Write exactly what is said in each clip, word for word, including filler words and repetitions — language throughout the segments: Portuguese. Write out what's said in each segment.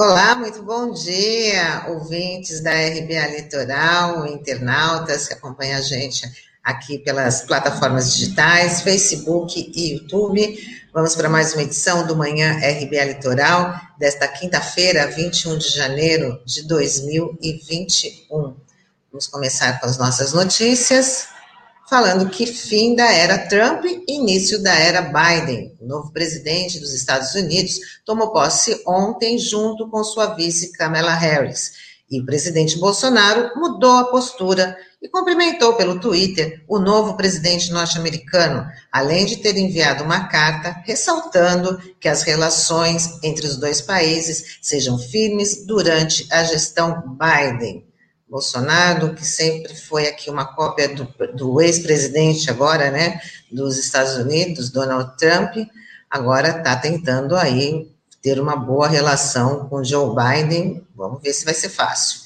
Olá, muito bom dia, ouvintes da R B A Litoral, internautas que acompanham a gente aqui pelas plataformas digitais, Facebook e YouTube. Vamos para mais uma edição do Manhã R B A Litoral, desta quinta-feira, vinte e um de janeiro de dois mil e vinte e um. Vamos começar com as nossas notícias, falando que fim da era Trump e início da era Biden. O novo presidente dos Estados Unidos tomou posse ontem junto com sua vice Kamala Harris. E o presidente Bolsonaro mudou a postura e cumprimentou pelo Twitter o novo presidente norte-americano, além de ter enviado uma carta ressaltando que as relações entre os dois países sejam firmes durante a gestão Biden. Bolsonaro, que sempre foi aqui uma cópia do, do ex-presidente agora, né, dos Estados Unidos, Donald Trump, agora está tentando aí ter uma boa relação com Joe Biden. Vamos ver se vai ser fácil.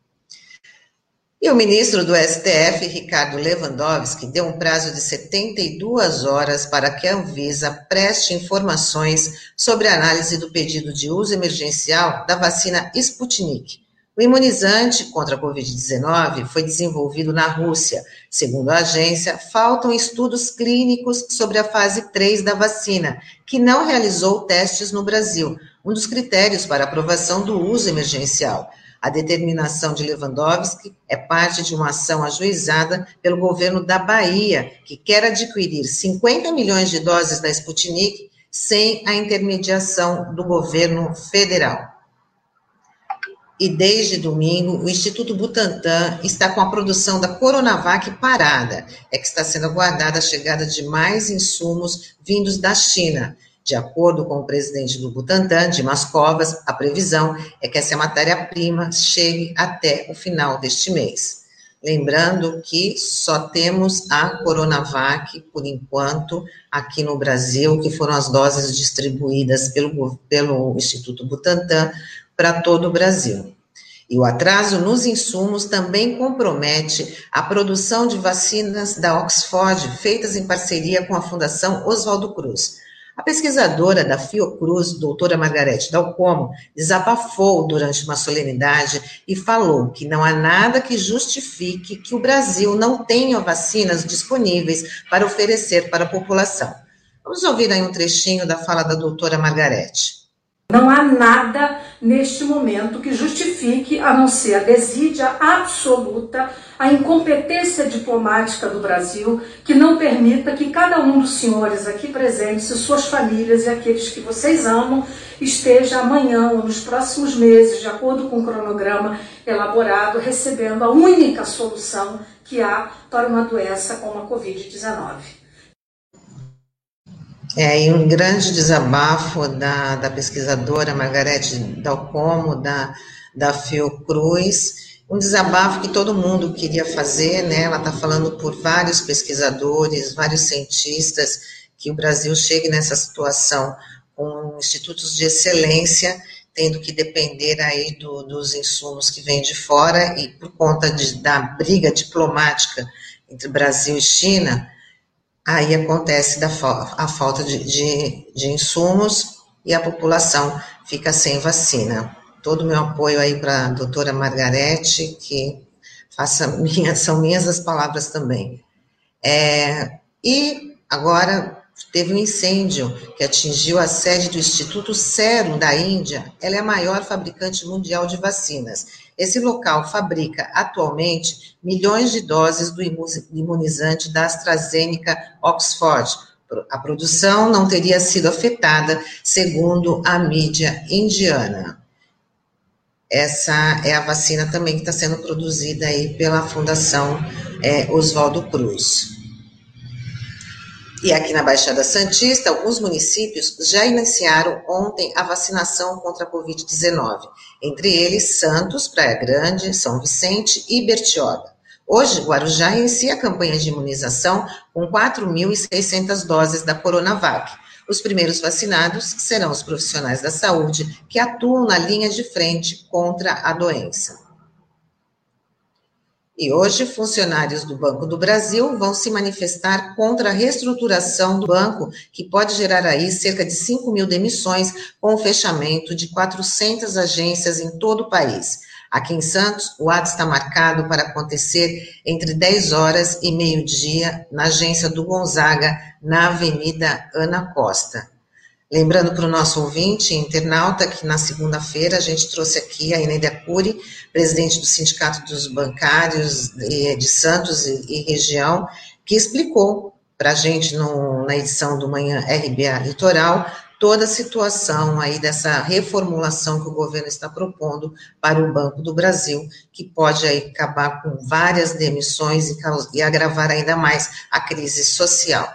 E o ministro do S T F, Ricardo Lewandowski, deu um prazo de setenta e duas horas para que a Anvisa preste informações sobre a análise do pedido de uso emergencial da vacina Sputnik. O imunizante contra a covid dezenove foi desenvolvido na Rússia. Segundo a agência, faltam estudos clínicos sobre a fase três da vacina, que não realizou testes no Brasil, um dos critérios para aprovação do uso emergencial. A determinação de Lewandowski é parte de uma ação ajuizada pelo governo da Bahia, que quer adquirir cinquenta milhões de doses da Sputnik sem a intermediação do governo federal. E desde domingo, o Instituto Butantan está com a produção da Coronavac parada. É que está sendo aguardada a chegada de mais insumos vindos da China. De acordo com o presidente do Butantan, Dimas Covas, a previsão é que essa matéria-prima chegue até o final deste mês. Lembrando que só temos a Coronavac, por enquanto, aqui no Brasil, que foram as doses distribuídas pelo, pelo Instituto Butantan para todo o Brasil. E o atraso nos insumos também compromete a produção de vacinas da Oxford, feitas em parceria com a Fundação Oswaldo Cruz. A pesquisadora da Fiocruz, doutora Margarete Dalcomo, desabafou durante uma solenidade e falou que não há nada que justifique que o Brasil não tenha vacinas disponíveis para oferecer para a população. Vamos ouvir aí um trechinho da fala da doutora Margarete. Não há nada neste momento que justifique, a não ser a desídia absoluta, a incompetência diplomática do Brasil, que não permita que cada um dos senhores aqui presentes, e suas famílias e aqueles que vocês amam, esteja amanhã ou nos próximos meses, de acordo com o cronograma elaborado, recebendo a única solução que há para uma doença como a covid dezenove. É, e um grande desabafo da, da pesquisadora Margarete Dalcomo, da, da Fiocruz, um desabafo que todo mundo queria fazer, né? Ela está falando por vários pesquisadores, vários cientistas, que o Brasil chegue nessa situação com institutos de excelência, tendo que depender aí do, dos insumos que vêm de fora, e por conta de, da briga diplomática entre Brasil e China, aí acontece da, a falta de, de, de insumos e a população fica sem vacina. Todo o meu apoio aí para a doutora Margarete, que faça minha, são minhas as palavras também. É, e agora teve um incêndio que atingiu a sede do Instituto Serum da Índia. Ela é a maior fabricante mundial de vacinas. Esse local fabrica atualmente milhões de doses do imunizante da AstraZeneca Oxford. A produção não teria sido afetada, segundo a mídia indiana. Essa é a vacina também que está sendo produzida aí pela Fundação é, Oswaldo Cruz. E aqui na Baixada Santista, alguns municípios já iniciaram ontem a vacinação contra a covid dezenove, entre eles Santos, Praia Grande, São Vicente e Bertioga. Hoje, Guarujá inicia a campanha de imunização com quatro mil e seiscentas doses da Coronavac. Os primeiros vacinados serão os profissionais da saúde que atuam na linha de frente contra a doença. E hoje, funcionários do Banco do Brasil vão se manifestar contra a reestruturação do banco, que pode gerar aí cerca de cinco mil demissões, com o fechamento de quatrocentas agências em todo o país. Aqui em Santos, o ato está marcado para acontecer entre dez horas e meio-dia, na agência do Gonzaga, na Avenida Ana Costa. Lembrando para o nosso ouvinte, internauta, que na segunda-feira a gente trouxe aqui a Enéida Cury, presidente do Sindicato dos Bancários de Santos e região, que explicou para a gente no, na edição do Manhã R B A Litoral toda a situação aí dessa reformulação que o governo está propondo para o Banco do Brasil, que pode aí acabar com várias demissões e, e agravar ainda mais a crise social.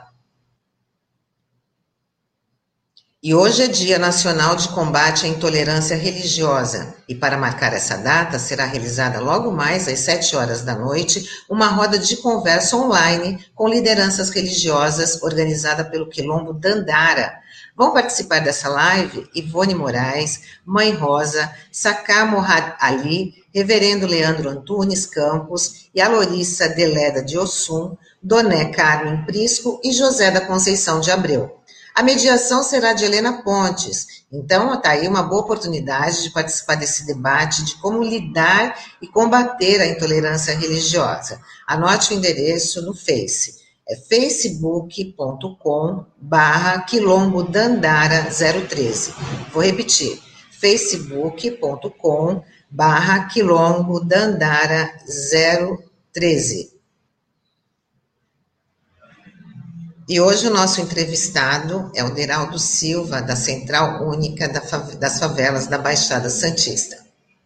E hoje é Dia Nacional de Combate à Intolerância Religiosa, e para marcar essa data, será realizada logo mais às sete horas da noite, uma roda de conversa online com lideranças religiosas organizada pelo Quilombo Dandara. Vão participar dessa live Ivone Moraes, Mãe Rosa, Saká Morad Ali, Reverendo Leandro Antunes Campos e a Lorissa Deleda de Ossum, Doné Carmen Prisco e José da Conceição de Abreu. A mediação será de Helena Pontes, então está aí uma boa oportunidade de participar desse debate de como lidar e combater a intolerância religiosa. Anote o endereço no Face, é facebook.com barra Quilombo Dandara zero treze. Vou repetir, facebook.com barra Quilombo Dandara zero treze. E hoje o nosso entrevistado é o Deraldo Silva, da Central Única das Favelas da Baixada Santista.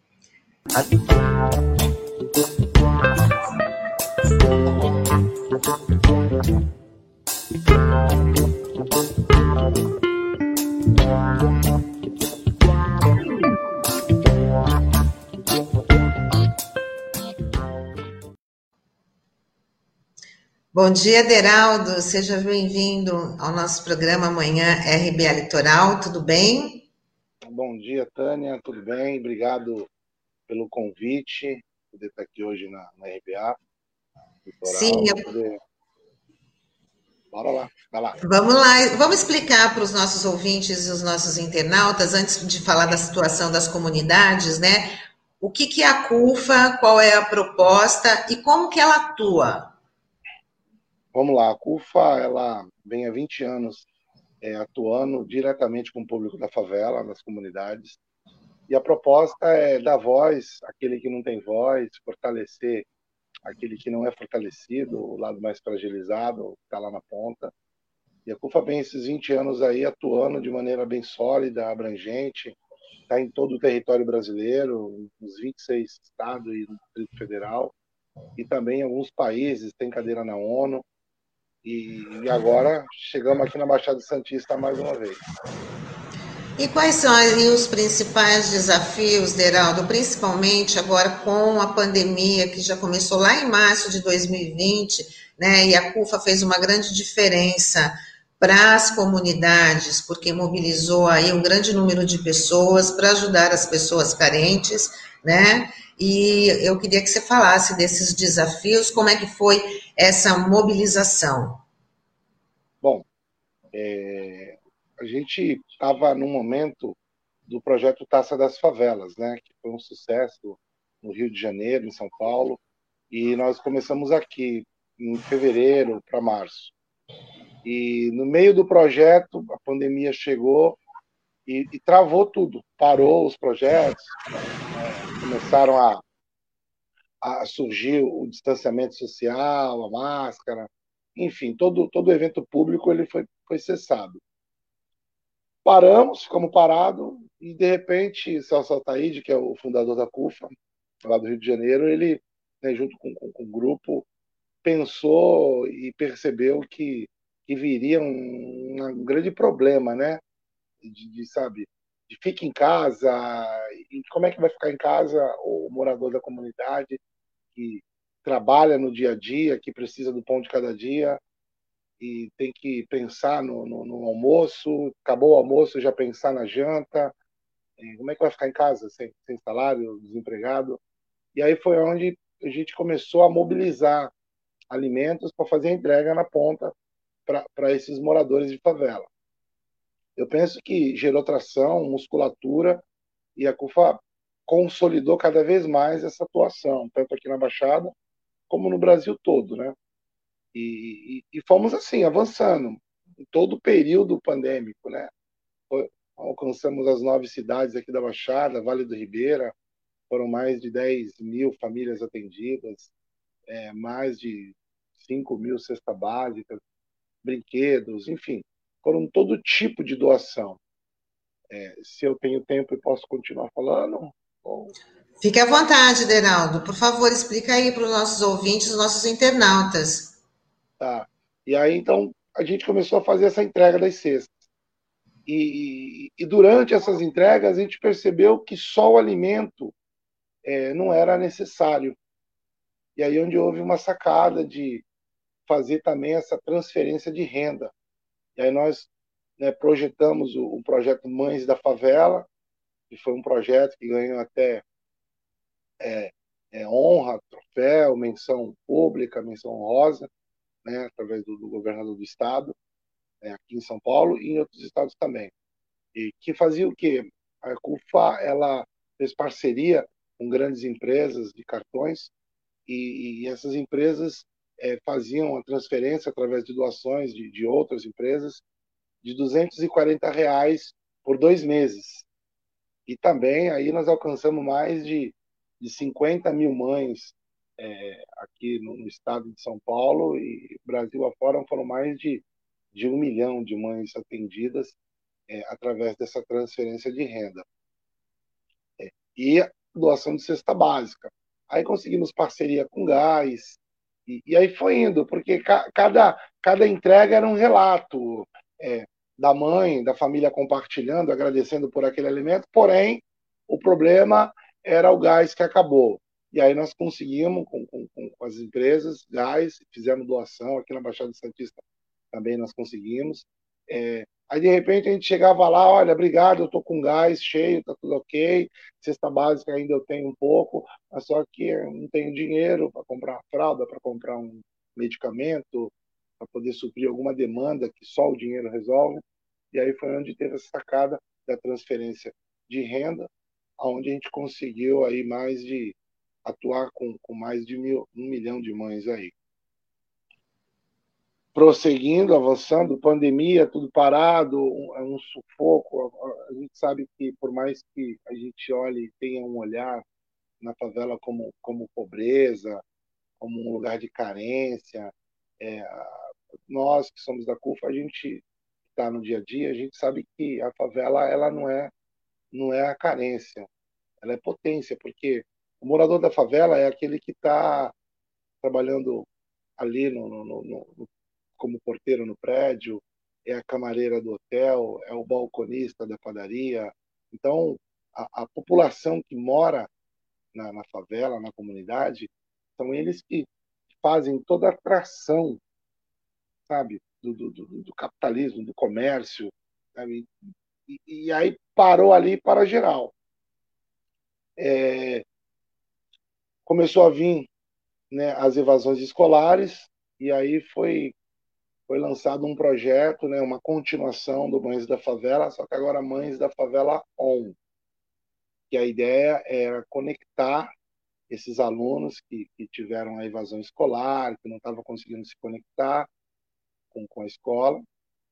Bom dia, Deraldo, seja bem-vindo ao nosso programa Amanhã R B A Litoral, tudo bem? Bom dia, Tânia, tudo bem? Obrigado pelo convite, poder estar aqui hoje na, na R B A Litoral. Sim, eu... poder... Bora lá, vai lá. Vamos lá, vamos explicar para os nossos ouvintes e os nossos internautas, antes de falar da situação das comunidades, né? O que, que é a CUFA, qual é a proposta e como que ela atua? Vamos lá, a CUFA, ela vem há vinte anos é, atuando diretamente com o público da favela, nas comunidades, e a proposta é dar voz àquele que não tem voz, fortalecer aquele que não é fortalecido, o lado mais fragilizado, que está lá na ponta. E a CUFA vem esses vinte anos aí atuando de maneira bem sólida, abrangente, está em todo o território brasileiro, nos vinte e seis estados e no Distrito Federal, e também em alguns países, tem cadeira na ONU. E agora chegamos aqui na Baixada Santista mais uma vez. E quais são aí os principais desafios, Deraldo, principalmente agora com a pandemia que já começou lá em março de dois mil e vinte, né? E a CUFA fez uma grande diferença para as comunidades, porque mobilizou aí um grande número de pessoas para ajudar as pessoas carentes, né? E eu queria que você falasse desses desafios, como é que foi essa mobilização? Bom, é, a gente estava num momento do projeto Taça das Favelas, né, que foi um sucesso no Rio de Janeiro, em São Paulo, e nós começamos aqui em fevereiro para março. E no meio do projeto, a pandemia chegou e, e travou tudo, parou os projetos, é, começaram a A, surgiu o distanciamento social, a máscara, enfim, todo todo evento público ele foi foi cessado. Paramos, ficamos parados e de repente Celso Altaide, que é o fundador da CUFA, lá do Rio de Janeiro, ele, né, junto com, com, com o grupo, pensou e percebeu que, que viria um, um grande problema, né? De, de, sabe, de fique em casa, e como é que vai ficar em casa o morador da comunidade que trabalha no dia a dia, que precisa do pão de cada dia e tem que pensar no, no, no almoço, acabou o almoço, já pensar na janta, como é que vai ficar em casa sem, sem salário, desempregado? E aí foi onde a gente começou a mobilizar alimentos para fazer a entrega na ponta para esses moradores de favela. Eu penso que gerou tração, musculatura, e a CUFA consolidou cada vez mais essa atuação, tanto aqui na Baixada, como no Brasil todo, né? E, e, e fomos assim, avançando, em todo o período pandêmico, né? Alcançamos as nove cidades aqui da Baixada, Vale do Ribeira, foram mais de dez mil famílias atendidas, é, mais de cinco mil cestas básicas, brinquedos, enfim, foram todo tipo de doação. É, se eu tenho tempo e posso continuar falando? Ou... Fique à vontade, Deraldo. Por favor, explica aí para os nossos ouvintes, os nossos internautas. Tá. E aí, então, a gente começou a fazer essa entrega das cestas. E, e, e durante essas entregas, a gente percebeu que só o alimento é, não era necessário. E aí onde houve uma sacada de fazer também essa transferência de renda. E aí nós, né, projetamos o, o projeto Mães da Favela, que foi um projeto que ganhou até é, é, honra, troféu, menção pública, menção honrosa, né, através do, do governador do estado, né, aqui em São Paulo e em outros estados também. E que fazia o quê? A CUFA, ela fez parceria com grandes empresas de cartões e, e essas empresas é, faziam a transferência através de doações de, de outras empresas de duzentos e quarenta reais por dois meses. E também aí nós alcançamos mais de, de cinquenta mil mães é, aqui no, no estado de São Paulo e Brasil afora foram mais de, de um milhão de mães atendidas é, através dessa transferência de renda. É, e a doação de cesta básica. Aí conseguimos parceria com gás, e, e aí foi indo, porque ca, cada, cada entrega era um relato é, da mãe, da família compartilhando, agradecendo por aquele alimento, porém, o problema era o gás que acabou. E aí nós conseguimos, com, com, com as empresas, gás, fizemos doação, aqui na Baixada Santista também nós conseguimos. É, aí, de repente, a gente chegava lá, olha, obrigado, eu estou com gás cheio, está tudo ok, cesta básica ainda eu tenho um pouco, mas só que eu não tenho dinheiro para comprar fralda, para comprar um medicamento, para poder suprir alguma demanda que só o dinheiro resolve. E aí foi onde teve essa sacada da transferência de renda, onde a gente conseguiu aí mais de atuar com, com mais de mil, um milhão de mães aí. Prosseguindo, avançando, pandemia, tudo parado, um, um sufoco. A gente sabe que, por mais que a gente olhe e tenha um olhar na favela como, como pobreza, como um lugar de carência, é, nós que somos da CUFA, a gente está no dia a dia, a gente sabe que a favela ela não é, não é a carência, ela é potência, porque o morador da favela é aquele que está trabalhando ali no, no, no, no como porteiro no prédio, é a camareira do hotel, é o balconista da padaria. Então, a, a população que mora na, na favela, na comunidade, são eles que fazem toda a atração, sabe, do, do, do, do capitalismo, do comércio, sabe? E, e aí parou ali para geral. É, começou a vir, né, as evasões escolares, e aí foi foi lançado um projeto, né, uma continuação do Mães da Favela, só que agora Mães da Favela On, que a ideia era conectar esses alunos que, que tiveram a evasão escolar, que não estavam conseguindo se conectar com, com a escola.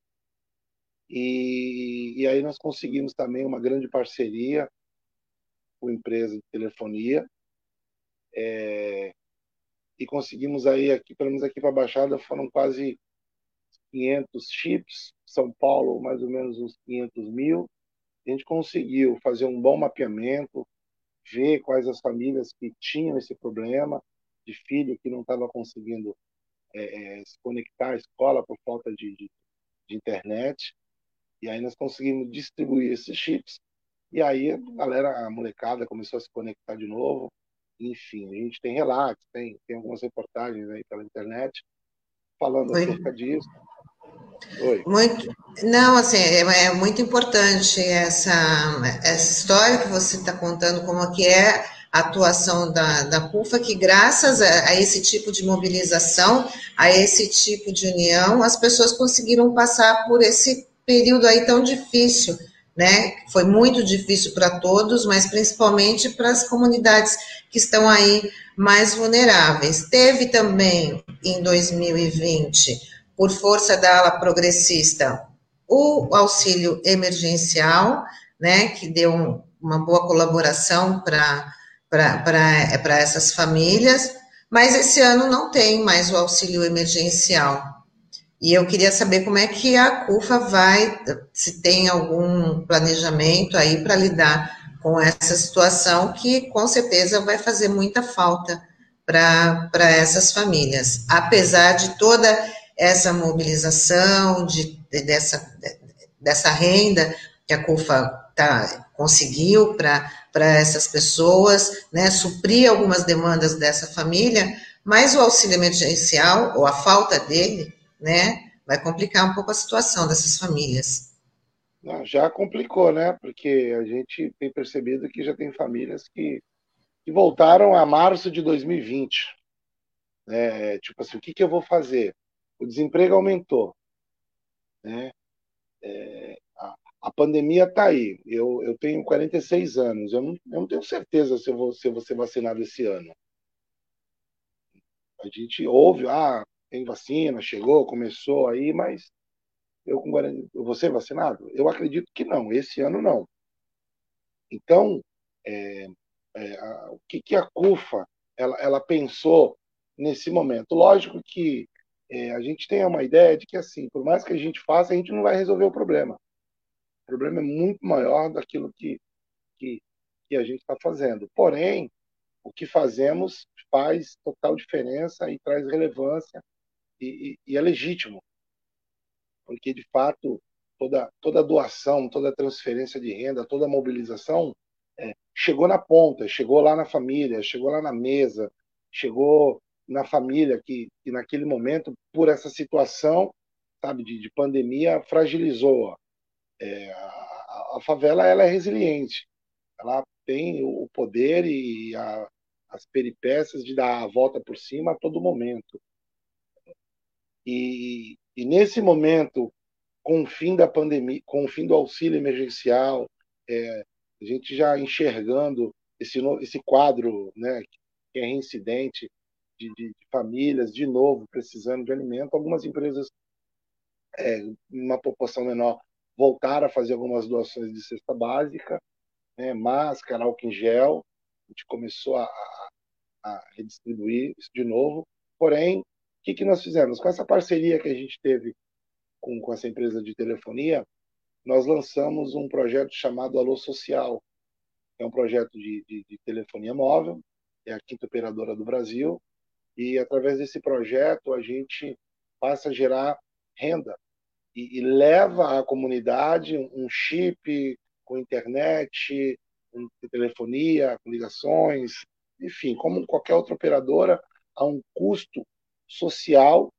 E, e aí nós conseguimos também uma grande parceria com empresa de telefonia, é, e conseguimos aí, aqui, pelo menos aqui para a Baixada, foram quase quinhentos chips, São Paulo mais ou menos uns quinhentos mil. A gente conseguiu fazer um bom mapeamento, ver quais as famílias que tinham esse problema de filho que não estava conseguindo é, se conectar à escola por falta de, de, de internet. E aí nós conseguimos distribuir esses chips. E aí a galera, a molecada começou a se conectar de novo. Enfim, a gente tem relatos, tem, tem algumas reportagens aí pela internet falando Oi. acerca disso. Oi. Muito, não, assim, é, é muito importante essa, essa história que você está contando, como que é atuação da, da CUFA, que graças a, a esse tipo de mobilização, a esse tipo de união, as pessoas conseguiram passar por esse período aí tão difícil, né? Foi muito difícil para todos, mas principalmente para as comunidades que estão aí mais vulneráveis. Teve também, em dois mil e vinte, por força da ala progressista, o auxílio emergencial, né, que deu um, uma boa colaboração para para essas famílias, mas esse ano não tem mais o auxílio emergencial. E eu queria saber como é que a CUFA vai, se tem algum planejamento aí para lidar com essa situação, que com certeza vai fazer muita falta para essas famílias. Apesar de toda essa mobilização, de, de, dessa, dessa renda que a CUFA tá, conseguiu para essas pessoas, né, suprir algumas demandas dessa família, mas o auxílio emergencial, ou a falta dele, né, vai complicar um pouco a situação dessas famílias. Não, já complicou, né? Porque a gente tem percebido que já tem famílias que, que voltaram a março de dois mil e vinte. Né? Tipo assim, o que, que eu vou fazer? O desemprego aumentou, né? É, a, a pandemia está aí. Eu, eu tenho quarenta e seis anos. Eu não, eu não tenho certeza se eu, vou, se eu vou ser vacinado esse ano. A gente ouve, ah, tem vacina, chegou, começou aí, mas eu com quarenta, eu vou ser vacinado? Eu acredito que não, esse ano não. Então, é, é, a, o que, que a CUFA ela, ela pensou nesse momento? Lógico que é, a gente tem uma ideia de que, assim, por mais que a gente faça, a gente não vai resolver o problema. O problema é muito maior daquilo que, que, que a gente está fazendo. Porém, o que fazemos faz total diferença e traz relevância e, e, e é legítimo, porque, de fato, toda, toda doação, toda transferência de renda, toda mobilização é, chegou na ponta, chegou lá na família, chegou lá na mesa, chegou na família que, que naquele momento, por essa situação, sabe, de, de pandemia, fragilizou. É, a, a favela ela é resiliente, ela tem o poder e a, as peripécias de dar a volta por cima a todo momento. E, e nesse momento, com o fim da pandemia, com o fim do auxílio emergencial, é, a gente já enxergando esse, esse quadro, né, que é reincidente de, de, de famílias, de novo, precisando de alimento, algumas empresas, é, em uma proporção menor, voltaram a fazer algumas doações de cesta básica, né, máscara, álcool em gel, a gente começou a, a, a redistribuir isso de novo. Porém, o que, que nós fizemos? Com essa parceria que a gente teve com, com essa empresa de telefonia, nós lançamos um projeto chamado Alô Social. É um projeto de, de, de telefonia móvel, é a quinta operadora do Brasil, e através desse projeto a gente passa a gerar renda e, e leva à comunidade um chip com internet, com telefonia, com ligações, enfim, como qualquer outra operadora, a um custo social.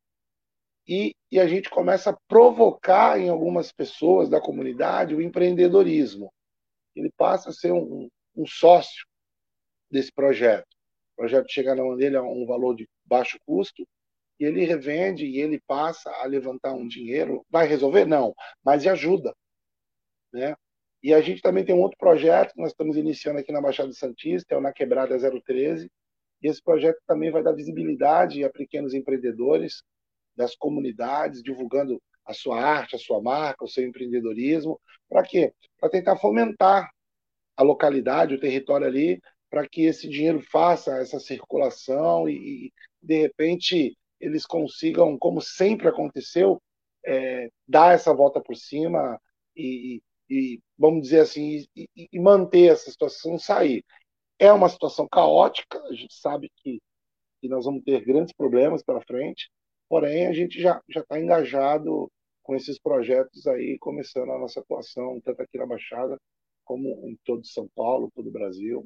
E, e a gente começa a provocar em algumas pessoas da comunidade o empreendedorismo. Ele passa a ser um, um sócio desse projeto. O projeto chega na mão dele a um valor de baixo custo e ele revende e ele passa a levantar um dinheiro. Vai resolver? Não, mas ajuda, né? E a gente também tem um outro projeto que nós estamos iniciando aqui na Baixada Santista, é o Na Quebrada zero treze, e esse projeto também vai dar visibilidade a pequenos empreendedores das comunidades, divulgando a sua arte, a sua marca, o seu empreendedorismo. Para quê? Para tentar fomentar a localidade, o território ali, para que esse dinheiro faça essa circulação e, e de repente, eles consigam, como sempre aconteceu, é, dar essa volta por cima e, e vamos dizer assim, e, e manter essa situação sair. É uma situação caótica, a gente sabe que, que nós vamos ter grandes problemas pela frente, porém a gente já já está engajado com esses projetos aí, começando a nossa atuação, tanto aqui na Baixada, como em todo São Paulo, todo o Brasil.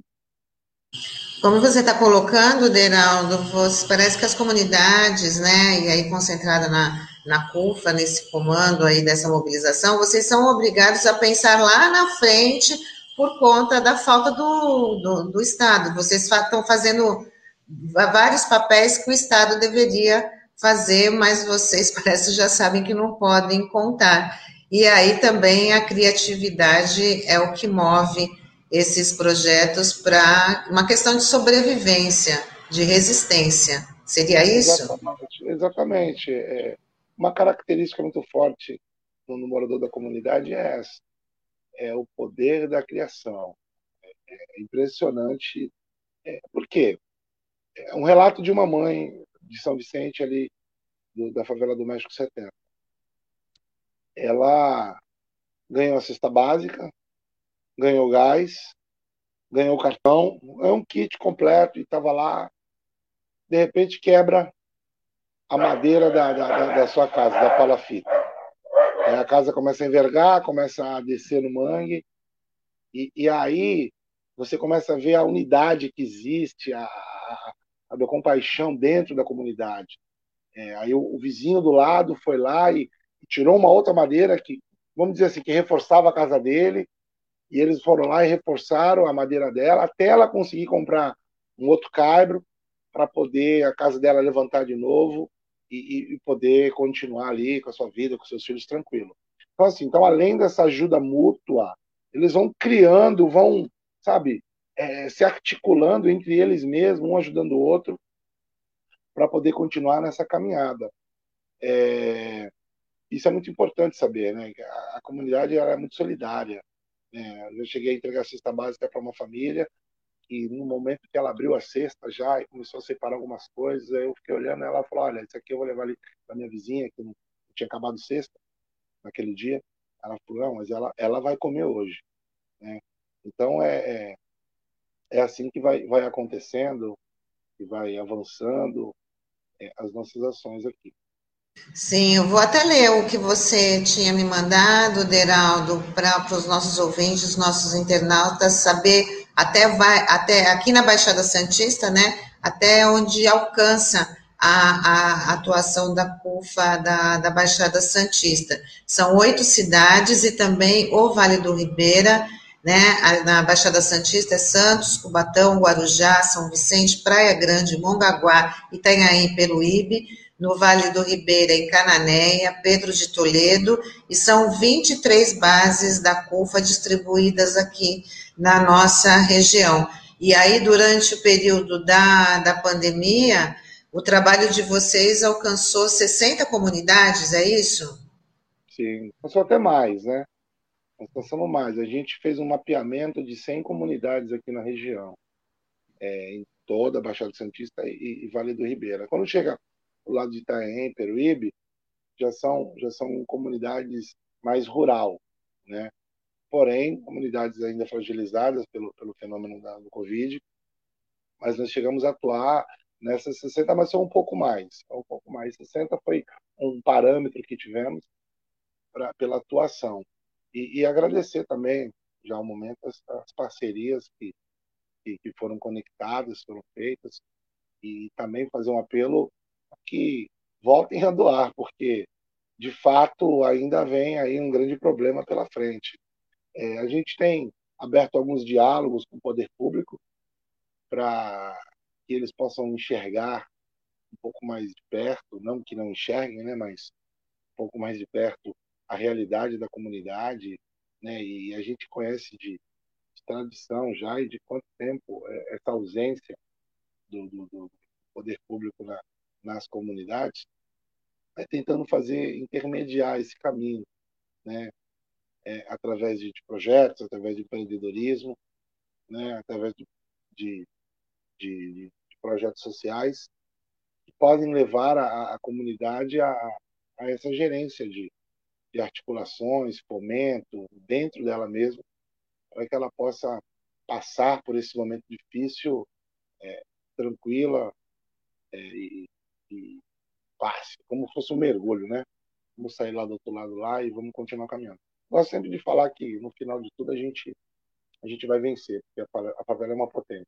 Como você está colocando, Deraldo, você, parece que as comunidades, né, e aí concentrada na, na CUFA, nesse comando aí dessa mobilização, vocês são obrigados a pensar lá na frente por conta da falta do, do, do Estado. Vocês estão fazendo vários papéis que o Estado deveria fazer, mas vocês parece já sabem que não podem contar. E aí também a criatividade é o que move esses projetos para uma questão de sobrevivência, de resistência. Seria isso? Exatamente. Exatamente. É, uma característica muito forte no morador da comunidade é essa, é o poder da criação. É impressionante. É, por quê? É um relato de uma mãe de São Vicente, ali, do, da favela do México setenta. Ela ganhou a cesta básica, ganhou gás, ganhou cartão, é um kit completo e estava lá. De repente quebra a madeira da, da, da sua casa, da palafita. Aí a casa começa a envergar, começa a descer no mangue, e, e aí você começa a ver a unidade que existe, a, a, a da compaixão dentro da comunidade. É, aí o, o vizinho do lado foi lá e, e tirou uma outra madeira que, vamos dizer assim, que reforçava a casa dele, e eles foram lá e reforçaram a madeira dela, até ela conseguir comprar um outro caibro para poder a casa dela levantar de novo e, e poder continuar ali com a sua vida, com seus filhos tranquilo. Então, assim, então, além dessa ajuda mútua, eles vão criando, vão, sabe, é, se articulando entre eles mesmos, um ajudando o outro, para poder continuar nessa caminhada. É, isso é muito importante saber, né? A, a comunidade ela é muito solidária. É, eu cheguei a entregar a cesta básica para uma família e no momento que ela abriu a cesta já e começou a separar algumas coisas, eu fiquei olhando, ela falou, olha, isso aqui eu vou levar ali para minha vizinha, que não tinha acabado sexta naquele dia. Ela falou, não, mas ela, ela vai comer hoje. Né? Então é, é, é assim que vai, vai acontecendo, que vai avançando é, as nossas ações aqui. Sim, eu vou até ler o que você tinha me mandado, Deraldo, para os nossos ouvintes, nossos internautas, saber até vai até aqui na Baixada Santista, né? Até onde alcança a, a atuação da CUFA da, da Baixada Santista. São oito cidades e também o Vale do Ribeira, né? Na Baixada Santista é Santos, Cubatão, Guarujá, São Vicente, Praia Grande, Mongaguá, Itanhaém, Peruíbe. No Vale do Ribeira, em Cananéia, Pedro de Toledo, e são vinte e três bases da CUFA distribuídas aqui na nossa região. E aí, durante o período da, da pandemia, o trabalho de vocês alcançou sessenta comunidades, é isso? Sim, alcançou até mais, né? Nós alcançamos mais. A gente fez um mapeamento de cem comunidades aqui na região, é, em toda a Baixada Santista e, e Vale do Ribeira. Quando chega do lado de Itanhaém, Peruíbe, já são, já são comunidades mais rural, né? Porém, comunidades ainda fragilizadas pelo, pelo fenômeno da, do Covid, mas nós chegamos a atuar nessas sessenta, mas são um pouco mais, um pouco mais. sessenta foi um parâmetro que tivemos pra, pela atuação. E, e agradecer também, já ao momento, as, as parcerias que, que, que foram conectadas, foram feitas, e também fazer um apelo que voltem a doar, porque, de fato, ainda vem aí um grande problema pela frente. É, a gente tem aberto alguns diálogos com o poder público para que eles possam enxergar um pouco mais de perto, não que não enxerguem, né, mas um pouco mais de perto a realidade da comunidade, né, e a gente conhece de, de tradição já e de quanto tempo é, essa ausência do, do, do poder público na, nas comunidades, é tentando fazer, intermediar esse caminho, né? É, através de, de projetos, através de empreendedorismo, né? Através de, de, de, de projetos sociais que podem levar a, a comunidade a, a essa gerência de, de articulações, fomento, dentro dela mesma, para que ela possa passar por esse momento difícil, é, tranquila é, e, e passe, como se fosse um mergulho, né? Vamos sair lá do outro lado lá e vamos continuar caminhando. Gosto sempre de falar que no final de tudo a gente a gente vai vencer, porque a favela é uma potência.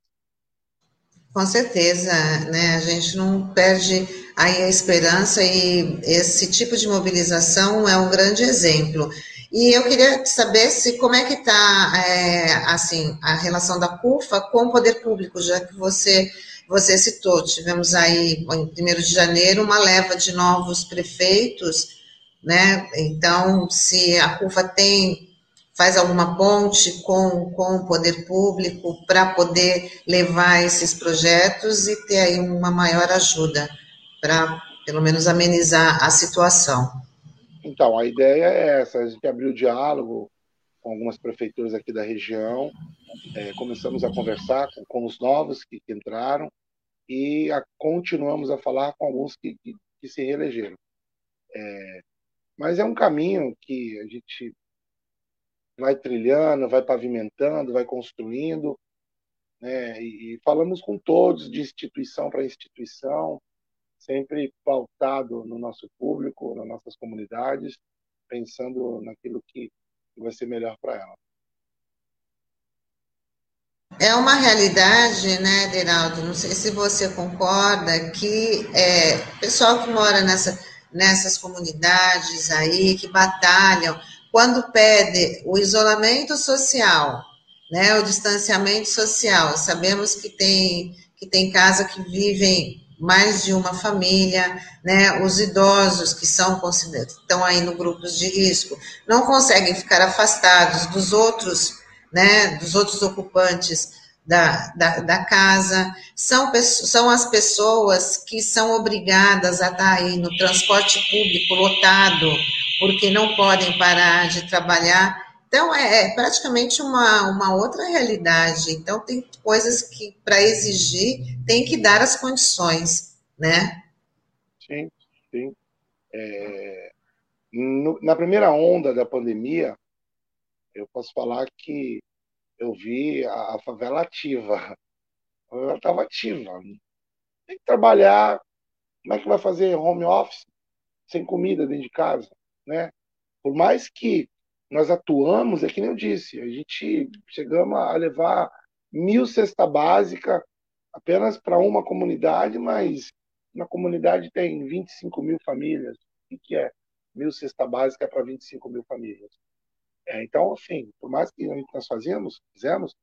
Com certeza, né? A gente não perde aí a esperança e esse tipo de mobilização é um grande exemplo. E eu queria saber se como é que está é, assim a relação da CUFA com o poder público, já que você você citou, tivemos aí em primeiro de janeiro uma leva de novos prefeitos, né? Então, se a CUFA tem faz alguma ponte com, com o poder público para poder levar esses projetos e ter aí uma maior ajuda para, pelo menos, amenizar a situação. Então, a ideia é essa, a gente abriu o diálogo com algumas prefeituras aqui da região, é, começamos a conversar com, com os novos que, que entraram e a, continuamos a falar com alguns que, que, que se reelegeram. É, mas é um caminho que a gente vai trilhando, vai pavimentando, vai construindo, né? E, e falamos com todos, de instituição para instituição, sempre pautado no nosso público, nas nossas comunidades, pensando naquilo que vai ser melhor para ela. É uma realidade, né, Deraldo? Não sei se você concorda que é, o pessoal que mora nessa, nessas comunidades aí, que batalham, quando pede o isolamento social, né, o distanciamento social, sabemos que tem, que tem casa que vivem mais de uma família, né, os idosos que são estão aí no grupos de risco, não conseguem ficar afastados dos outros, né, dos outros ocupantes da, da, da casa, são, são as pessoas que são obrigadas a estar aí no transporte público lotado, porque não podem parar de trabalhar. Então, é, é praticamente uma, uma outra realidade. Então, tem coisas que, para exigir, tem que dar as condições, né? Sim, sim. É, no, na primeira onda da pandemia, eu posso falar que eu vi a, a favela ativa. A favela estava ativa. Tem que trabalhar. Como é que vai fazer home office sem comida dentro de casa, né? Por mais que nós atuamos, é que nem eu disse, a gente chegamos a levar mil cesta básica apenas para uma comunidade, mas na comunidade tem vinte e cinco mil famílias. O que é mil cesta básica para vinte e cinco mil famílias? É, então, assim, por mais que nós fazíamos, fizemos,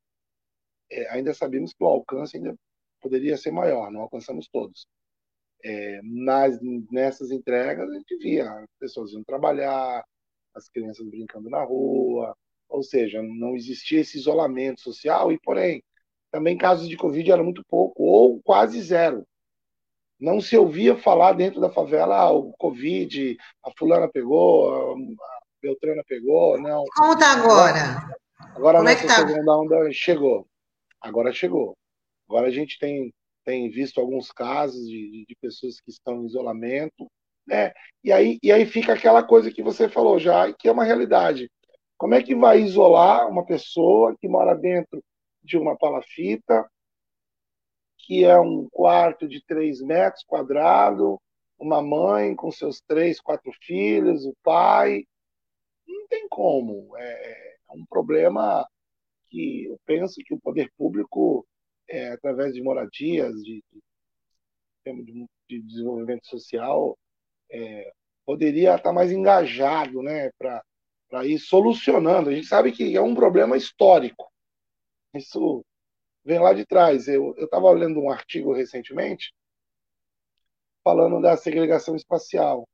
é, ainda sabíamos que o alcance ainda poderia ser maior, não alcançamos todos. É, nas, nessas entregas, a gente via as pessoas indo trabalhar, as crianças brincando na rua, ou seja, não existia esse isolamento social e, porém, também casos de Covid era muito pouco, ou quase zero. Não se ouvia falar dentro da favela, ah, o Covid, a fulana pegou, a Beltrana pegou, não. Como está Agora, agora? agora Como é que nessa está? segunda onda chegou. Agora chegou. Agora a gente tem, tem visto alguns casos de, de pessoas que estão em isolamento, né? E aí, e aí fica aquela coisa que você falou já, que é uma realidade. Como é que vai isolar uma pessoa que mora dentro de uma palafita, que é um quarto de três metros quadrados, uma mãe com seus três, quatro filhos, o pai? Não tem como. É, é um problema que eu penso que o poder público, é, através de moradias, de, de, de desenvolvimento social, é, poderia estar mais engajado, né, para ir solucionando. A gente sabe que é um problema histórico. Isso vem lá de trás. Eu estava lendo um artigo recentemente falando da segregação espacial,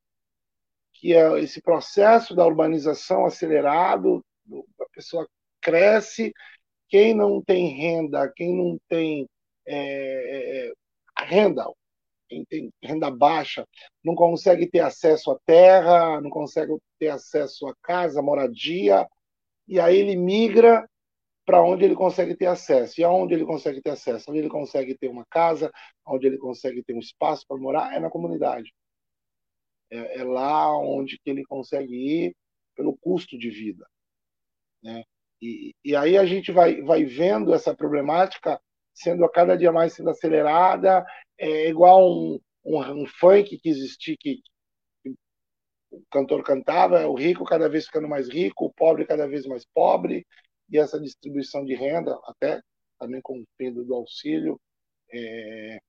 que é esse processo da urbanização acelerado, a pessoa cresce, quem não tem renda, quem não tem é, é, renda, quem tem renda baixa, não consegue ter acesso à terra, não consegue ter acesso à casa, moradia, e aí ele migra para onde ele consegue ter acesso. E aonde ele consegue ter acesso? Onde ele consegue ter uma casa, onde ele consegue ter um espaço para morar, é na comunidade. É, é lá onde que ele consegue ir pelo custo de vida, né? E, e aí a gente vai, vai vendo essa problemática sendo a cada dia mais sendo acelerada, é igual um, um, um funk que existia, que, que o cantor cantava, o rico cada vez ficando mais rico, o pobre cada vez mais pobre, e essa distribuição de renda, até também com o fim do auxílio, é,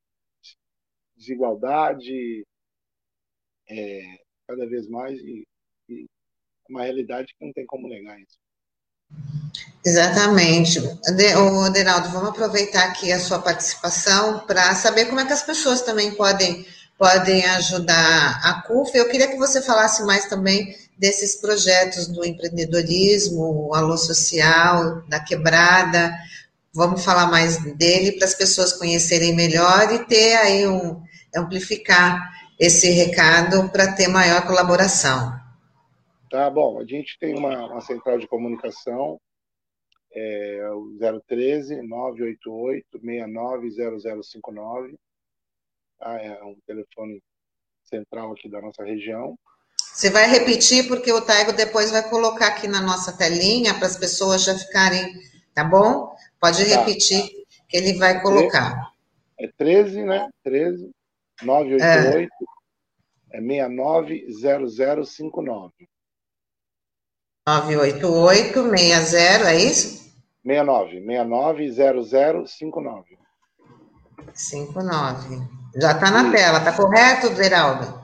desigualdade, é, cada vez mais, e, e uma realidade que não tem como negar isso. Exatamente. O Aderaldo, vamos aproveitar aqui a sua participação para saber como é que as pessoas também podem, podem ajudar a CUFA. Eu queria que você falasse mais também desses projetos do empreendedorismo, o Alô Social, da Quebrada. Vamos falar mais dele para as pessoas conhecerem melhor e ter aí um, amplificar esse recado para ter maior colaboração. Tá bom, a gente tem uma, uma central de comunicação, é o zero um três, nove oito oito, seis nove zero zero cinco nove, tá? É um telefone central aqui da nossa região. Você vai repetir, porque o Taigo depois vai colocar aqui na nossa telinha para as pessoas já ficarem, tá bom? Pode repetir, tá, que ele vai colocar. É treze, né? treze, nove oito oito, é, é seis nove zero zero cinco nove. nove oito oito, seis zero, é isso? seis nove, seis nove zero zero cinco nove. cinco nove. Já está na Isso. tela, tá correto, Geraldo?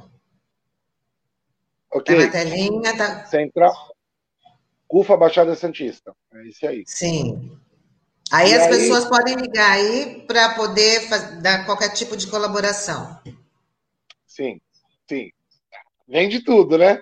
Ok. Tá na telinha, tá... Central. CUFA Baixada Santista. É isso aí. Sim. Aí e as aí... pessoas podem ligar aí para poder fazer, dar qualquer tipo de colaboração. Sim, sim. Vem de tudo, né?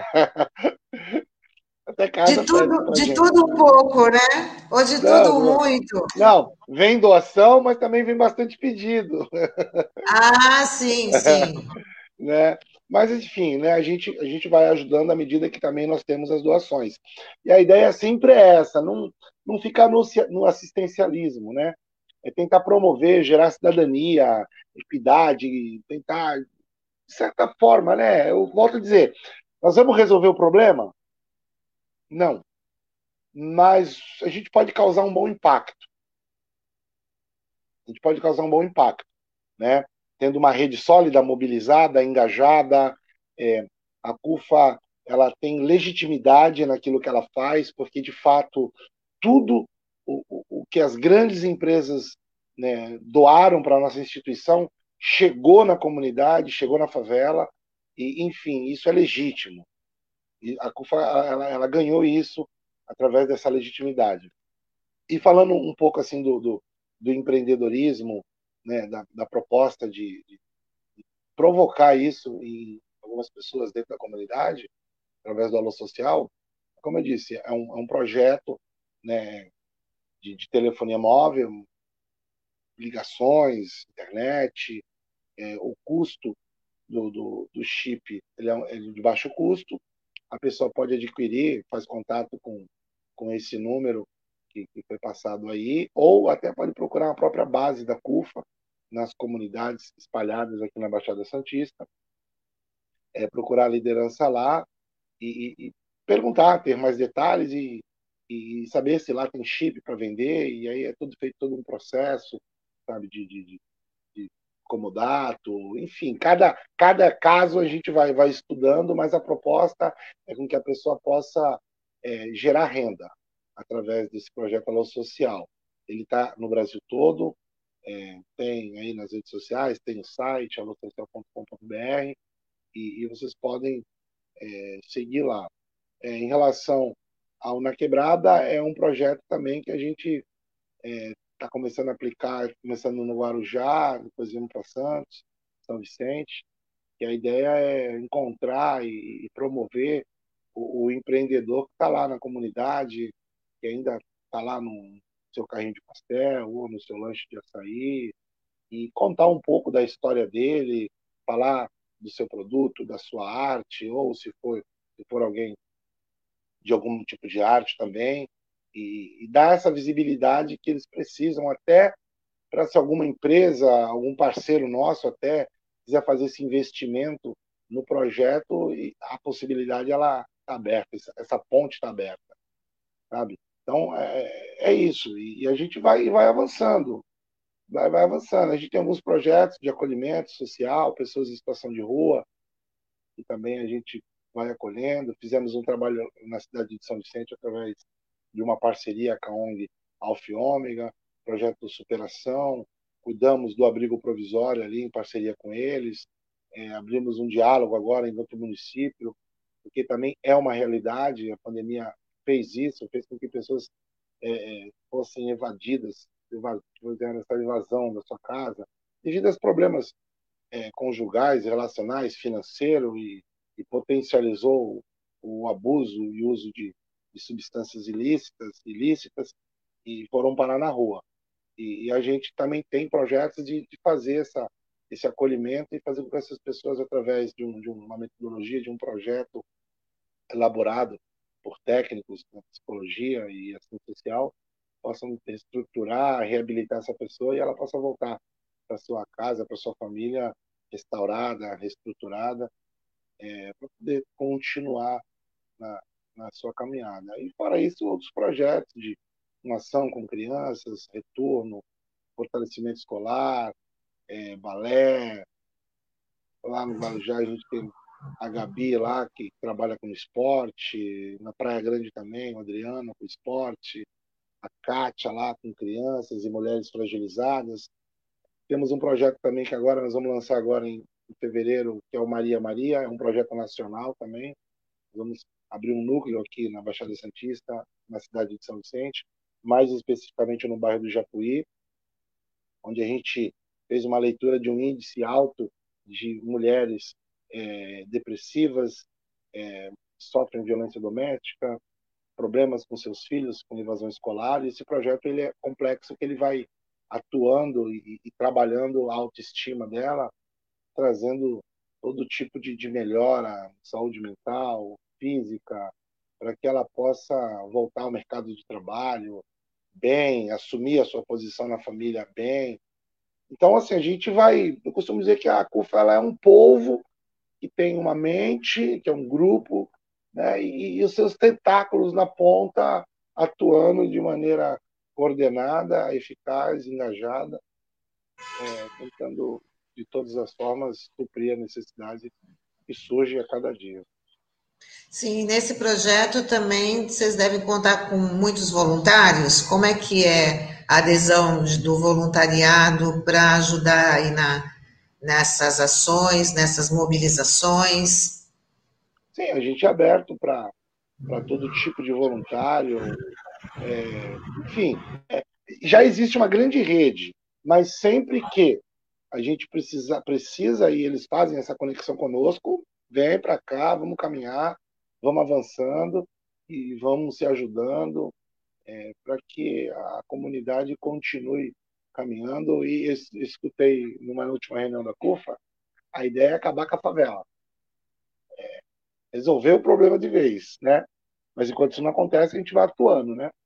Até casa de tudo, de gente. tudo um pouco, né? Ou de não, tudo não. muito. Não, vem doação, mas também vem bastante pedido. Ah, sim, sim. né? Mas, enfim, né, a, gente, a gente vai ajudando à medida que também nós temos as doações. E a ideia sempre é essa, não, não ficar no, no assistencialismo, né? É tentar promover, gerar cidadania, equidade, tentar, de certa forma, né? Eu volto a dizer, nós vamos resolver o problema? Não. Mas a gente pode causar um bom impacto. A gente pode causar um bom impacto, né? Tendo uma rede sólida, mobilizada, engajada, é, a CUFA ela tem legitimidade naquilo que ela faz, porque de fato tudo o, o, o que as grandes empresas, né, doaram para a nossa instituição chegou na comunidade, chegou na favela, e enfim, isso é legítimo. E a CUFA ela, ela ganhou isso através dessa legitimidade. E falando um pouco assim do, do, do empreendedorismo, né, da, da proposta de, de provocar isso em algumas pessoas dentro da comunidade, através do Alô Social, como eu disse, é um, é um projeto, né, de, de telefonia móvel, ligações, internet, é, o custo do, do, do chip ele é, é de baixo custo, a pessoa pode adquirir, faz contato com, com esse número que, que foi passado aí, ou até pode procurar a própria base da CUFA, nas comunidades espalhadas aqui na Baixada Santista, é, procurar a liderança lá e, e, e perguntar, ter mais detalhes e, e saber se lá tem chip para vender, e aí é tudo feito todo um processo, sabe, de, de, de comodato, enfim, cada, cada caso a gente vai, vai estudando, mas a proposta é com que a pessoa possa é, gerar renda através desse projeto Alô Social. Ele está no Brasil todo, é, tem aí nas redes sociais, tem o site alô social ponto com ponto b r e, e vocês podem é, seguir lá. É, em relação ao Na Quebrada, é um projeto também que a gente está é, começando a aplicar, começando no Guarujá, depois vamos para Santos, São Vicente, que a ideia é encontrar e, e promover o, o empreendedor que está lá na comunidade, que ainda está lá no seu carrinho de pastel ou no seu lanche de açaí, e contar um pouco da história dele, falar do seu produto, da sua arte, ou se for, se for alguém de algum tipo de arte também, e, e dar essa visibilidade que eles precisam até para se alguma empresa, algum parceiro nosso até quiser fazer esse investimento no projeto, e a possibilidade ela está aberta, essa ponte está aberta, sabe? Então é, é isso, e a gente vai, vai avançando, vai, vai avançando. A gente tem alguns projetos de acolhimento social, pessoas em situação de rua, e também a gente vai acolhendo. Fizemos um trabalho na cidade de São Vicente através de uma parceria com a O N G Alfa e Ômega, projeto de superação. Cuidamos do abrigo provisório ali em parceria com eles. É, abrimos um diálogo agora em outro município porque também é uma realidade, a pandemia fez isso, fez com que pessoas é, fossem evadidas, fizeram essa invasão da sua casa, devido aos problemas é, conjugais, relacionais, financeiro, e, e potencializou o, o abuso e uso de, de substâncias ilícitas, ilícitas, e foram parar na rua. E, e a gente também tem projetos de, de fazer essa, esse acolhimento e fazer com que essas pessoas, através de, um, de uma metodologia, de um projeto elaborado por técnicos da psicologia e ação social, possam estruturar, reabilitar essa pessoa e ela possa voltar para sua casa, para sua família restaurada, reestruturada, é, para poder continuar na, na sua caminhada. E fora isso, outros projetos de uma ação com crianças, retorno, fortalecimento escolar, é, balé. Lá no Guarujá a gente tem a Gabi lá, que trabalha com esporte, na Praia Grande também, o Adriano com esporte, a Kátia lá com crianças e mulheres fragilizadas. Temos um projeto também que agora nós vamos lançar agora em, em fevereiro, que é o Maria Maria, é um projeto nacional também. Vamos abrir um núcleo aqui na Baixada Santista, na cidade de São Vicente, mais especificamente no bairro do Japuí, onde a gente fez uma leitura de um índice alto de mulheres é, depressivas, é, sofrem violência doméstica, problemas com seus filhos, com evasão escolar. E esse projeto ele é complexo, que ele vai atuando e, e trabalhando a autoestima dela, trazendo todo tipo de, de melhora, saúde mental, física, para que ela possa voltar ao mercado de trabalho bem, assumir a sua posição na família bem. Então, assim, a gente vai... Eu costumo dizer que a CUFA ela é um povo que tem uma mente, que é um grupo, né, e, e os seus tentáculos na ponta atuando de maneira coordenada, eficaz, engajada, é, tentando, de todas as formas, suprir a necessidade que surge a cada dia. Sim, nesse projeto também vocês devem contar com muitos voluntários. Como é que é a adesão do voluntariado para ajudar aí na, nessas ações, nessas mobilizações? Sim, a gente é aberto para todo tipo de voluntário. É, enfim, é, já existe uma grande rede, mas sempre que a gente precisa, precisa e eles fazem essa conexão conosco, vem para cá, vamos caminhar, vamos avançando e vamos se ajudando, é, para que a comunidade continue caminhando. E eu escutei numa última reunião da CUFA, a ideia é acabar com a favela, é, resolver o problema de vez, né? Mas enquanto isso não acontece, a gente vai atuando, né?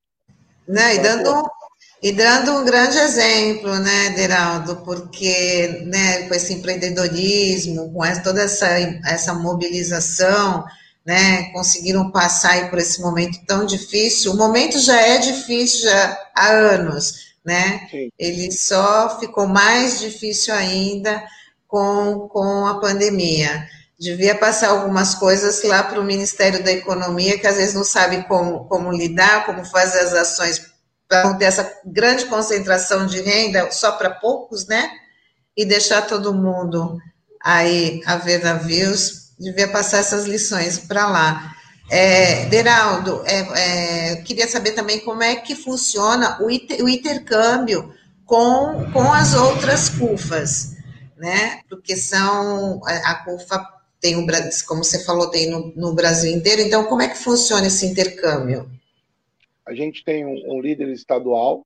Né, e dando, e dando um grande exemplo, né, Deraldo, porque, né, com esse empreendedorismo, com essa, toda essa, essa mobilização, né, conseguiram passar aí por esse momento tão difícil. O momento já é difícil já há anos, né? Sim. Ele só ficou mais difícil ainda com, com a pandemia. Devia passar algumas coisas lá para o Ministério da Economia, que às vezes não sabe como, como lidar, como fazer as ações para não ter essa grande concentração de renda só para poucos, né? E deixar todo mundo aí a ver navios. Devia passar essas lições para lá. É, Deraldo, é, é, queria saber também como é que funciona o, inter, o intercâmbio com, com as outras CUFAs, né? Porque são a CUFA tem o como você falou, tem no, no Brasil inteiro. Então, como é que funciona esse intercâmbio? A gente tem um, um líder estadual,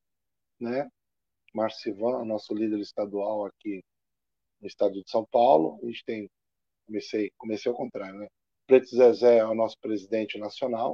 né? Marcivan, nosso líder estadual aqui no estado de São Paulo. A gente tem, comecei, comecei ao contrário, né? Preto Zezé é o nosso presidente nacional,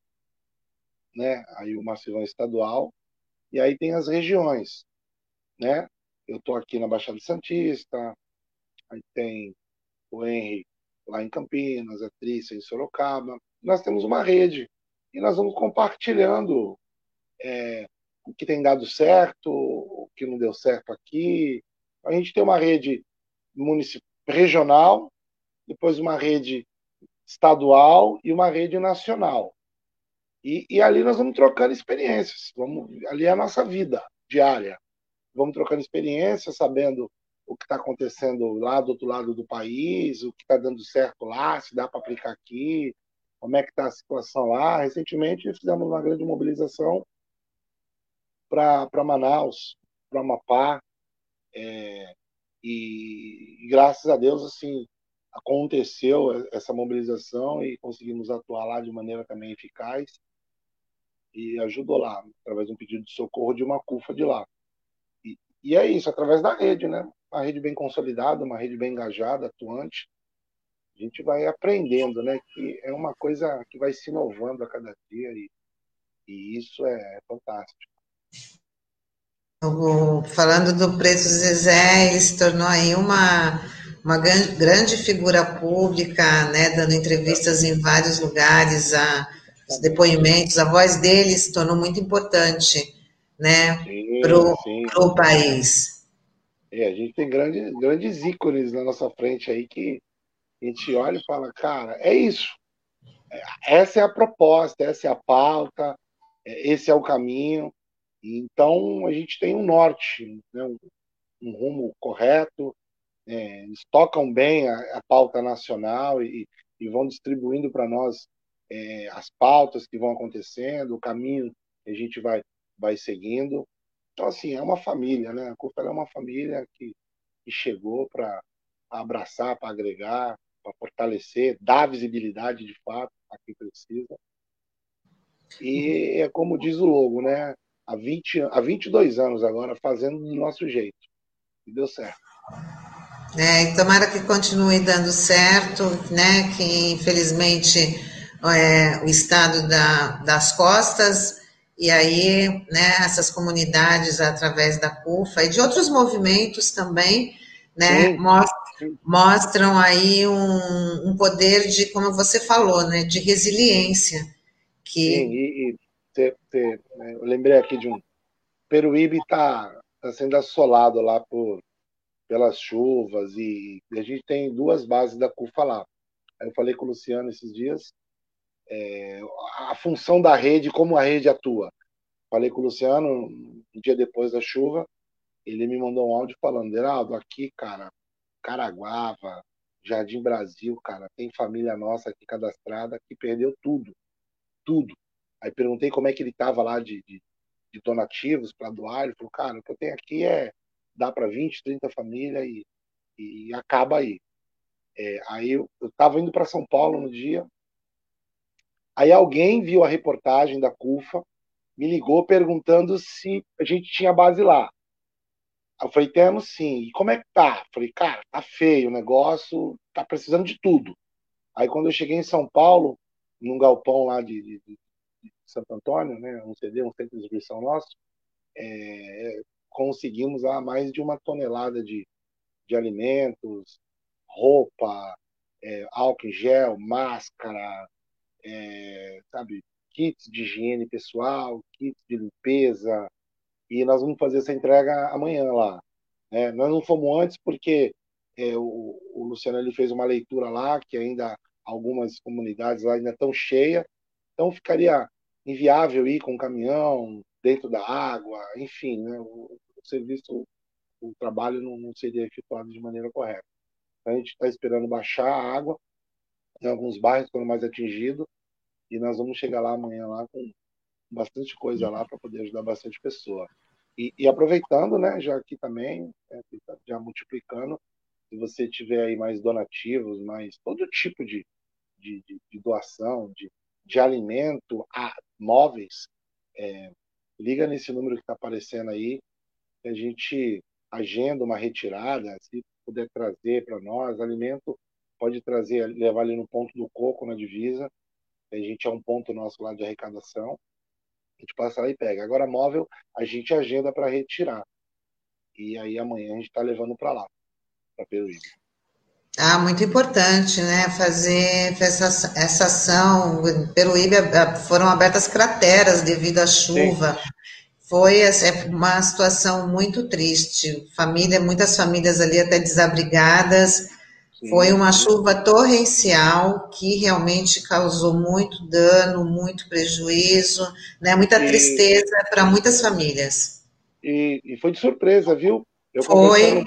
né? Aí o Marcivan estadual, e aí tem as regiões, né? Eu estou aqui na Baixada Santista, aí tem o Henry lá em Campinas, a Trícia em Sorocaba. Nós temos uma rede e nós vamos compartilhando é, o que tem dado certo, o que não deu certo aqui. A gente tem uma rede municipal, regional, depois uma rede estadual e uma rede nacional. E, e ali nós vamos trocando experiências. Vamos, ali é a nossa vida diária. Vamos trocando experiências, sabendo o que está acontecendo lá do outro lado do país, o que está dando certo lá, se dá para aplicar aqui, como é que está a situação lá. Recentemente fizemos uma grande mobilização para Manaus, para Amapá, é, e, e graças a Deus assim aconteceu essa mobilização e conseguimos atuar lá de maneira também eficaz e ajudou lá, através de um pedido de socorro de uma CUFA de lá. E, e é isso, através da rede, né? Uma rede bem consolidada, uma rede bem engajada, atuante. A gente vai aprendendo, né? Que é uma coisa que vai se inovando a cada dia e, e isso é fantástico. O, falando do Preto Zezé, ele se tornou aí uma, uma grande figura pública, né? Dando entrevistas em vários lugares, a, os depoimentos, a voz dele se tornou muito importante, né? Para o país. É, a gente tem grandes, grandes ícones na nossa frente aí que a gente olha e fala, cara, é isso. Essa é a proposta, essa é a pauta, esse é o caminho. Então, a gente tem um norte, né, um, um rumo correto, é, eles tocam bem a, a pauta nacional e, e vão distribuindo para nós é, as pautas que vão acontecendo, o caminho que a gente vai, vai seguindo. Então, assim, é uma família, né? A CUFA é uma família que, que chegou para abraçar, para agregar, para fortalecer, dar visibilidade de fato a quem precisa. E é como diz o logo, né? Há, vinte, há vinte e dois anos agora, fazendo do nosso jeito. E deu certo. É, e tomara que continue dando certo, né? Que infelizmente é, o estado da, das costas, e aí, né, essas comunidades através da CUFA e de outros movimentos também, né, mostram, mostram aí um, um poder de, como você falou, né, de resiliência. Que... Sim, e, e te, te, eu lembrei aqui de um. Peruíbe está tá sendo assolado lá por, pelas chuvas e a gente tem duas bases da CUFA lá. Aí eu falei com o Luciano esses dias é, a função da rede, como a rede atua. Falei com o Luciano um dia depois da chuva, ele me mandou um áudio falando, Deraldo, aqui, cara, Caraguava, Jardim Brasil, cara, tem família nossa aqui cadastrada que perdeu tudo, tudo. Aí perguntei como é que ele estava lá de, de, de donativos para doar, ele falou, cara, o que eu tenho aqui é, dá para vinte, trinta famílias e, e acaba aí. É, aí eu estava indo para São Paulo no dia, aí alguém viu a reportagem da CUFA, me ligou perguntando se a gente tinha base lá. Eu falei, temos sim. E como é que tá? Eu falei, cara, tá feio o negócio, tá precisando de tudo. Aí quando eu cheguei em São Paulo, num galpão lá de, de, de Santo Antônio, né, um C D, um centro de distribuição nosso, é, conseguimos lá mais de uma tonelada de, de alimentos, roupa, é, álcool em gel, máscara, é, sabe, kits de higiene pessoal, kits de limpeza, e nós vamos fazer essa entrega amanhã lá. É, nós não fomos antes porque é, o, o Luciano ele fez uma leitura lá, que ainda algumas comunidades lá ainda estão cheias, então ficaria inviável ir com um caminhão dentro da água, enfim, né, o, o serviço, o trabalho não, não seria efetuado de maneira correta. Então, a gente está esperando baixar a água em alguns bairros foram mais atingidos e nós vamos chegar lá amanhã lá com bastante coisa lá para poder ajudar bastante pessoa. E, e aproveitando, né, já aqui também, né, já multiplicando, se você tiver aí mais donativos, mais todo tipo de, de, de, de doação, de, de alimento, a móveis, é, liga nesse número que está aparecendo aí, que a gente agenda uma retirada, se puder trazer para nós, alimento, pode trazer, levar ali no ponto do Coco, na divisa, a gente é um ponto nosso lá de arrecadação, a gente passa lá e pega. Agora, móvel, a gente agenda para retirar. E aí amanhã a gente está levando para lá, para Peruíbe. Ah, muito importante, né? Fazer essa, essa ação. Em Peruíbe foram abertas crateras devido à chuva. Sim. Foi assim, uma situação muito triste. Família, muitas famílias ali até desabrigadas. Sim, Foi uma sim. chuva torrencial que realmente causou muito dano, muito prejuízo, né? Muita e, tristeza para muitas famílias. E, e foi de surpresa, viu? Eu foi. conversando com,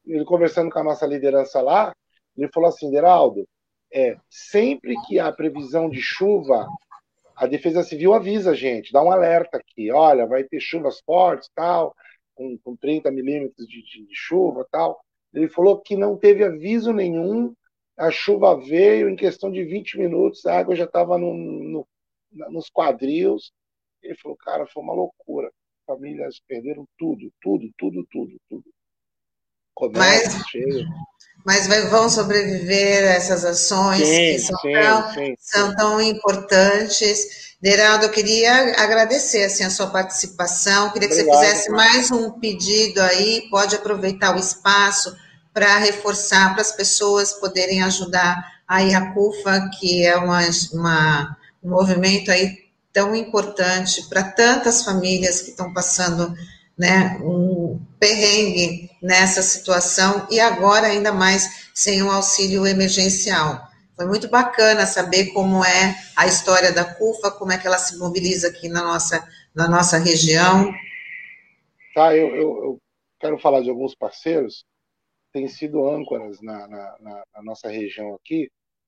ele conversando com a nossa liderança lá, ele falou assim, Deraldo, é, sempre que há previsão de chuva, a Defesa Civil avisa a gente, dá um alerta aqui, olha, vai ter chuvas fortes, tal, com, com trinta milímetros de, de, de chuva, tal. Ele falou que não teve aviso nenhum, a chuva veio, em questão de vinte minutos, a água já estava no, no, nos quadris. Ele falou, cara, foi uma loucura. Famílias perderam tudo, tudo, tudo, tudo, tudo. Comércio Mas, cheio. mas vai- vão sobreviver a essas ações que Sim, são sim, tão, sim, são sim. tão importantes. Deraldo, eu queria agradecer assim, a sua participação, queria que você Obrigado. fizesse mais um pedido aí, pode aproveitar o espaço para reforçar, para as pessoas poderem ajudar aí a CUFA, que é uma, uma, um movimento aí tão importante para tantas famílias que estão passando, né, um perrengue nessa situação e agora ainda mais sem um auxílio emergencial. Foi muito bacana saber como é a história da CUFA, como é que ela se mobiliza aqui na nossa, na nossa região. Tá, eu, eu, eu quero falar de alguns parceiros que têm sido âncoras na, na, na, na nossa região aqui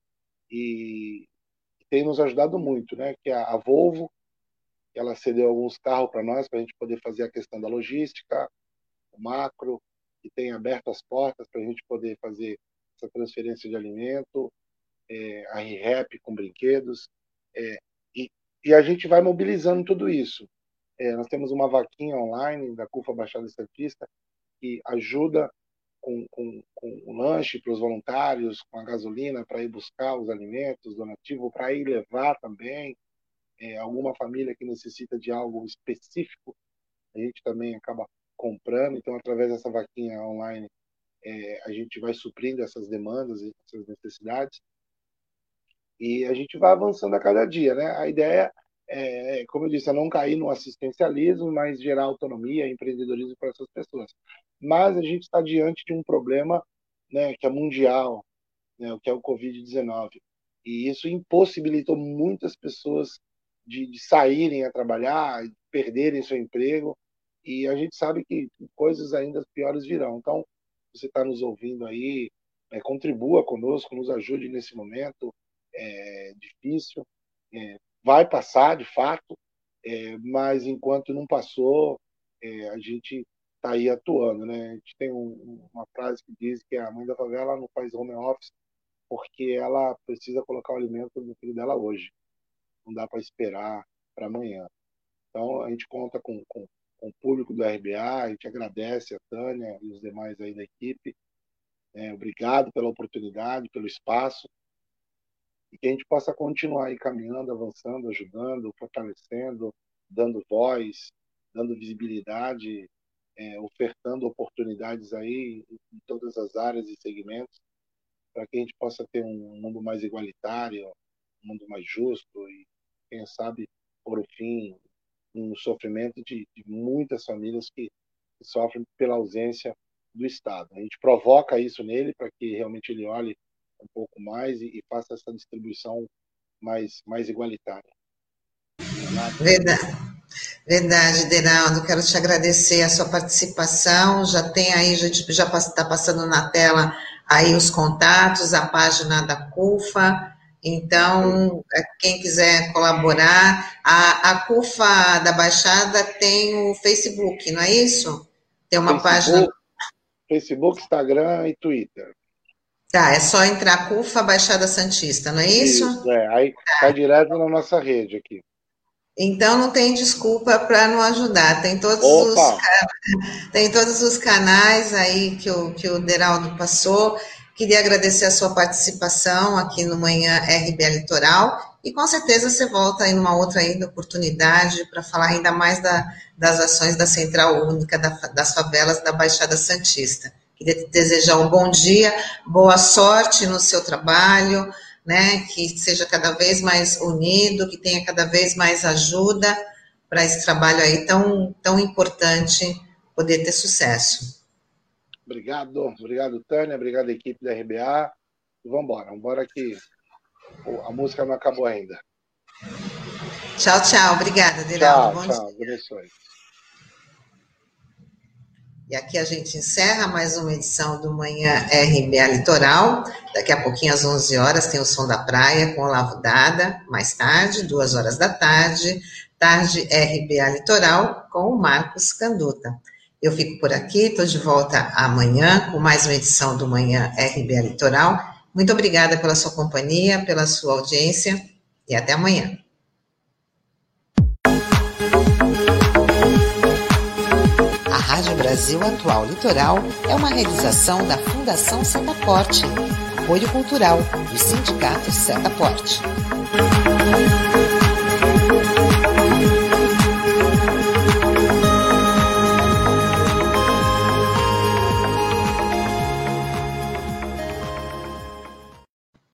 e tem nos ajudado muito, né? Que é a Volvo, ela cedeu alguns carros para nós para a gente poder fazer a questão da logística, o macro, que tem aberto as portas para a gente poder fazer essa transferência de alimento, é, a ReHap com brinquedos, é, e, e a gente vai mobilizando tudo isso. É, nós temos uma vaquinha online da CUFA Baixada Santista que ajuda com, com, com o lanche para os voluntários, com a gasolina para ir buscar os alimentos, donativo para ir levar também. É, alguma família que necessita de algo específico, a gente também acaba comprando. Então, através dessa vaquinha online, é, a gente vai suprindo essas demandas, essas necessidades. E a gente vai avançando a cada dia, né? A ideia é, como eu disse, é não cair no assistencialismo, mas gerar autonomia e empreendedorismo para essas pessoas. Mas a gente está diante de um problema, né, que é mundial, né, o que é o covid dezenove. E isso impossibilitou muitas pessoas de, de saírem a trabalhar, de perderem seu emprego, e a gente sabe que coisas ainda piores virão. Então, você está nos ouvindo aí, é, contribua conosco, nos ajude nesse momento é, difícil. É, vai passar, de fato, é, mas enquanto não passou, é, a gente está aí atuando, né? A gente tem um, uma frase que diz que a mãe da favela não faz home office porque ela precisa colocar o alimento no filho dela hoje. Não dá para esperar para amanhã. Então, a gente conta com, com, com o público do R B A, a gente agradece a Tânia e os demais aí da equipe. É, obrigado pela oportunidade, pelo espaço, e que a gente possa continuar aí caminhando, avançando, ajudando, fortalecendo, dando voz, dando visibilidade, é, ofertando oportunidades aí em todas as áreas e segmentos, para que a gente possa ter um mundo mais igualitário, um mundo mais justo e, quem sabe, por fim, um sofrimento de, de muitas famílias que, que sofrem pela ausência do Estado. A gente provoca isso nele para que realmente ele olhe um pouco mais e, e faça essa distribuição mais, mais igualitária. Verdade. Verdade, Deraldo, quero te agradecer a sua participação, já tem aí, já já está passando na tela aí os contatos, a página da CUFA, então, quem quiser colaborar, a, a CUFA da Baixada tem o Facebook, não é isso? Tem uma Facebook, página... Facebook, Instagram e Twitter. Tá, é só entrar CUFA Baixada Santista, não é isso? Isso, é, aí cai direto na nossa rede aqui. Então não tem desculpa para não ajudar, tem todos Opa. os tem todos os canais aí que o, que o Deraldo passou. Queria agradecer a sua participação aqui no Manhã R B A Litoral e com certeza você volta aí numa outra ainda oportunidade para falar ainda mais da, das ações da Central Única da, das Favelas da Baixada Santista. Queria te desejar um bom dia, boa sorte no seu trabalho, né, que seja cada vez mais unido, que tenha cada vez mais ajuda para esse trabalho aí tão, tão importante poder ter sucesso. Obrigado, obrigado, Tânia, obrigado, equipe da R B A. Vamos embora, vamos embora que a música não acabou ainda. Tchau, tchau. Obrigada, Deraldo. Tchau, Bom tchau. dia. Abençoe. E aqui a gente encerra mais uma edição do Manhã R B A Litoral. Daqui a pouquinho, às onze horas, tem o Som da Praia com Olavo Dada. Mais tarde, duas horas da tarde, Tarde R B A Litoral com o Marcos Canduta. Eu fico por aqui, estou de volta amanhã com mais uma edição do Manhã R B A Litoral. Muito obrigada pela sua companhia, pela sua audiência e até amanhã. A Rádio Brasil Atual Litoral é uma realização da Fundação Setaporte, apoio cultural do Sindicato Setaporte.